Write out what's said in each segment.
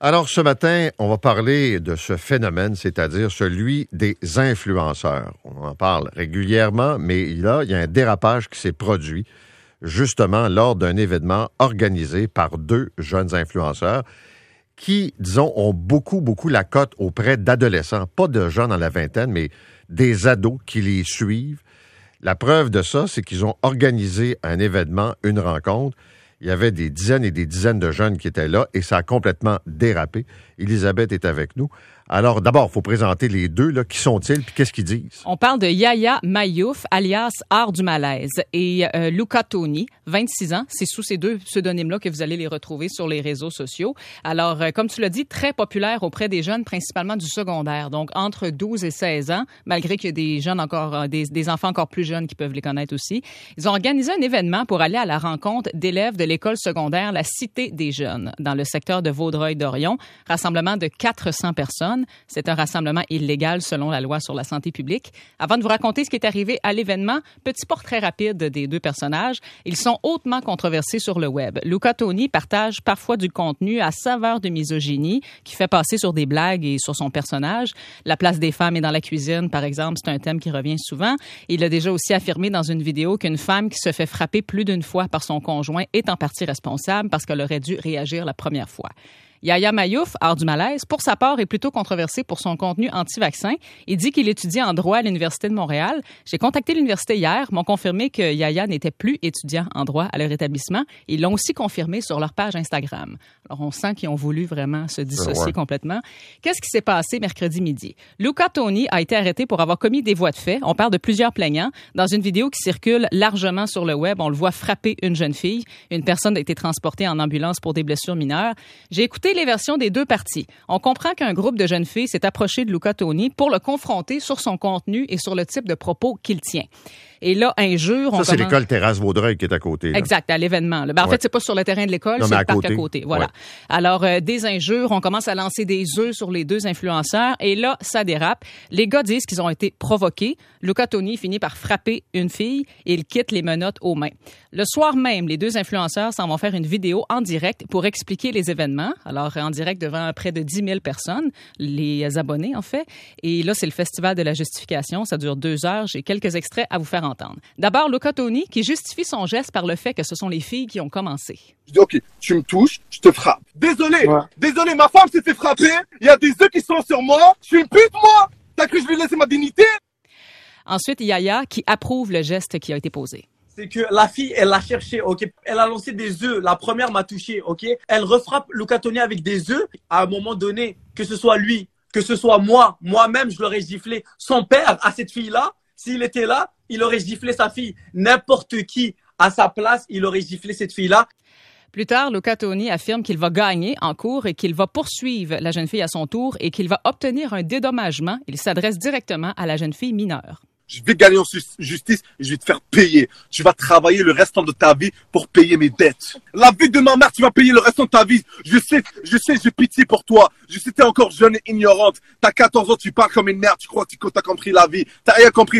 Alors, ce matin, on va parler de ce phénomène, c'est-à-dire celui des influenceurs. On en parle régulièrement, mais là, il y a un dérapage qui s'est produit justement lors d'un événement organisé par 2 jeunes influenceurs qui, disons, ont beaucoup la cote auprès d'adolescents, pas de gens dans la vingtaine, mais des ados qui les suivent. La preuve de ça, c'est qu'ils ont organisé un événement, une rencontre. Il y avait des dizaines et des dizaines de jeunes qui étaient là et ça a complètement dérapé. Elisabeth est avec nous. Alors, d'abord, il faut présenter les 2. Là. Qui sont-ils puis qu'est-ce qu'ils disent? On parle de Yaya Mayouf, alias Art du Malaise, et Luca Toni, 26 ans. C'est sous ces 2 pseudonymes-là que vous allez les retrouver sur les réseaux sociaux. Alors, comme tu l'as dit, très populaire auprès des jeunes, principalement du secondaire. Donc, entre 12 et 16 ans, malgré qu'il y a des jeunes encore, des enfants encore plus jeunes qui peuvent les connaître aussi. Ils ont organisé un événement pour aller à la rencontre d'élèves de l'école secondaire La Cité des Jeunes, dans le secteur de Vaudreuil-Dorion. Rassemblement de 400 personnes. C'est un rassemblement illégal selon la loi sur la santé publique. Avant de vous raconter ce qui est arrivé à l'événement, petit portrait rapide des 2 personnages. Ils sont hautement controversés sur le web. Luca Toni partage parfois du contenu à saveur de misogynie qui fait passer sur des blagues et sur son personnage. La place des femmes est dans la cuisine, par exemple, c'est un thème qui revient souvent. Il a déjà aussi affirmé dans une vidéo qu'une femme qui se fait frapper plus d'une fois par son conjoint est en partie responsable parce qu'elle aurait dû réagir la première fois. Yaya Mayouf, Art du Malaise, pour sa part, est plutôt controversé pour son contenu anti-vaccin. Il dit qu'il étudie en droit à l'Université de Montréal. J'ai contacté l'université hier, m'ont confirmé que Yaya n'était plus étudiant en droit à leur établissement. Ils l'ont aussi confirmé sur leur page Instagram. Alors, on sent qu'ils ont voulu vraiment se dissocier complètement. Qu'est-ce qui s'est passé mercredi midi? Luca Toni a été arrêté pour avoir commis des voies de fait. On parle de plusieurs plaignants. Dans une vidéo qui circule largement sur le web, on le voit frapper une jeune fille. Une personne a été transportée en ambulance pour des blessures mineures. J'ai écouté les versions des 2 parties. On comprend qu'un groupe de jeunes filles s'est approché de Luca Toni pour le confronter sur son contenu et sur le type de propos qu'il tient. Et là, injure... Ça, c'est l'école Terrasse Vaudreuil qui est à côté. Là. Exact, à l'événement. En fait, c'est pas sur le terrain de l'école, c'est le parc à côté. Voilà. Ouais. Alors, des injures, on commence à lancer des œufs sur les 2 influenceurs et là, ça dérape. Les gars disent qu'ils ont été provoqués. Luca Toni finit par frapper une fille et il quitte les menottes aux mains. Le soir même, les 2 influenceurs s'en vont faire une vidéo en direct pour expliquer les événements. Alors, en direct devant près de 10 000 personnes, les abonnés en fait. Et là, c'est le Festival de la justification. Ça dure 2 heures. J'ai quelques extraits à vous faire entendre. D'abord, Luca Toni qui justifie son geste par le fait que ce sont les filles qui ont commencé. Je dis, OK, tu me touches, je te frappe. Désolé, ma femme s'est fait frapper. Il y a des œufs qui sont sur moi. Je suis une pute, moi. T'as cru que je vais laisser ma dignité? Ensuite, Yaya qui approuve le geste qui a été posé. C'est que la fille, elle l'a cherché, ok. Elle a lancé des œufs. La première m'a touché, ok. Elle refrappe Luca Toni avec des œufs. À un moment donné, que ce soit lui, que ce soit moi-même, je l'aurais giflé. Son père, à cette fille-là, s'il était là, il aurait giflé sa fille. N'importe qui, à sa place, il aurait giflé cette fille-là. Plus tard, Luca Toni affirme qu'il va gagner en cours et qu'il va poursuivre la jeune fille à son tour et qu'il va obtenir un dédommagement. Il s'adresse directement à la jeune fille mineure. Je vais gagner en justice et je vais te faire payer. Tu vas travailler le restant de ta vie pour payer mes dettes. La vie de ma mère, tu vas payer le restant de ta vie. Je sais, j'ai pitié pour toi. Je sais, t'es encore jeune et ignorante. T'as 14 ans, tu parles comme une merde. Tu crois que t'as compris la vie. T'as rien compris.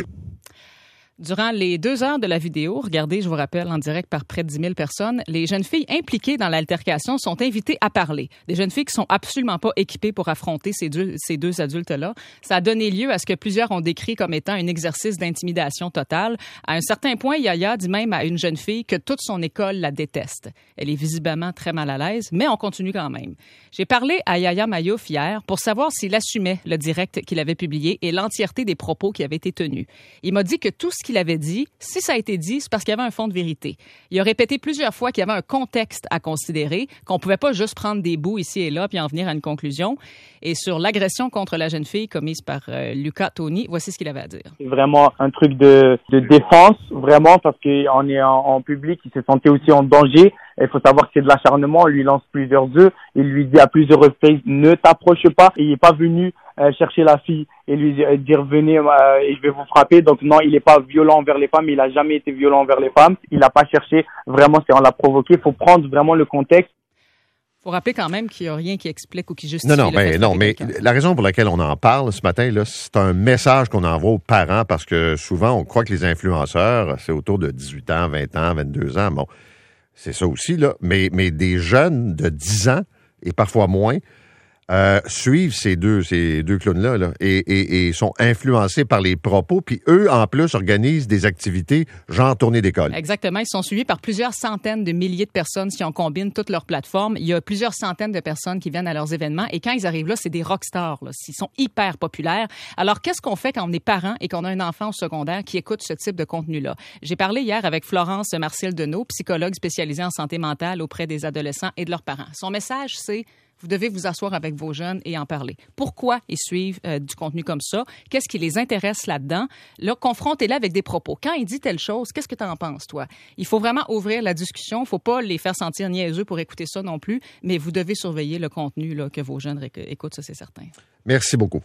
Durant les 2 heures de la vidéo, regardez, je vous rappelle, en direct par près de 10 000 personnes, les jeunes filles impliquées dans l'altercation sont invitées à parler. Des jeunes filles qui sont absolument pas équipées pour affronter ces deux adultes-là. Ça a donné lieu à ce que plusieurs ont décrit comme étant un exercice d'intimidation totale. À un certain point, Yaya dit même à une jeune fille que toute son école la déteste. Elle est visiblement très mal à l'aise, mais on continue quand même. J'ai parlé à Yaya Mayouf hier pour savoir s'il assumait le direct qu'il avait publié et l'entièreté des propos qui avaient été tenus. Il m'a dit que tout ce qu'il avait dit, si ça a été dit, c'est parce qu'il y avait un fond de vérité. Il a répété plusieurs fois qu'il y avait un contexte à considérer, qu'on pouvait pas juste prendre des bouts ici et là puis en venir à une conclusion. Et sur l'agression contre la jeune fille commise par Luca Toni, voici ce qu'il avait à dire. C'est vraiment un truc de défense, vraiment, parce qu'on est en public, il se sentait aussi en danger. Il faut savoir que c'est de l'acharnement, on lui lance plusieurs œufs, il lui dit à plusieurs reprises « ne t'approche pas ». Il n'est pas venu chercher la fille et lui dire « venez et je vais vous frapper ». Donc non, il n'est pas violent envers les femmes, il n'a jamais été violent envers les femmes. Il n'a pas cherché, vraiment, on l'a provoqué. Il faut prendre vraiment le contexte. Faut rappeler quand même qu'il n'y a rien qui explique ou qui justifie. Mais la raison pour laquelle on en parle ce matin, là, c'est un message qu'on envoie aux parents parce que souvent, on croit que les influenceurs, c'est autour de 18 ans, 20 ans, 22 ans. Bon, c'est ça aussi, là. Mais des jeunes de 10 ans et parfois moins suivent ces deux clowns-là là, et sont influencés par les propos, puis eux, en plus, organisent des activités genre tournée d'école. Exactement. Ils sont suivis par plusieurs centaines de milliers de personnes si on combine toutes leurs plateformes. Il y a plusieurs centaines de personnes qui viennent à leurs événements et quand ils arrivent là, c'est des rockstars. Là. Ils sont hyper populaires. Alors, qu'est-ce qu'on fait quand on est parent et qu'on a un enfant au secondaire qui écoute ce type de contenu-là? J'ai parlé hier avec Florence Martial-Deneau, psychologue spécialisée en santé mentale auprès des adolescents et de leurs parents. Son message, c'est: vous devez vous asseoir avec vos jeunes et en parler. Pourquoi ils suivent du contenu comme ça? Qu'est-ce qui les intéresse là-dedans? Là, confrontez-les avec des propos. Quand il dit telle chose, qu'est-ce que tu en penses, toi? Il faut vraiment ouvrir la discussion. Il ne faut pas les faire sentir niaiseux pour écouter ça non plus, mais vous devez surveiller le contenu là, que vos jeunes écoutent, ça c'est certain. Merci beaucoup.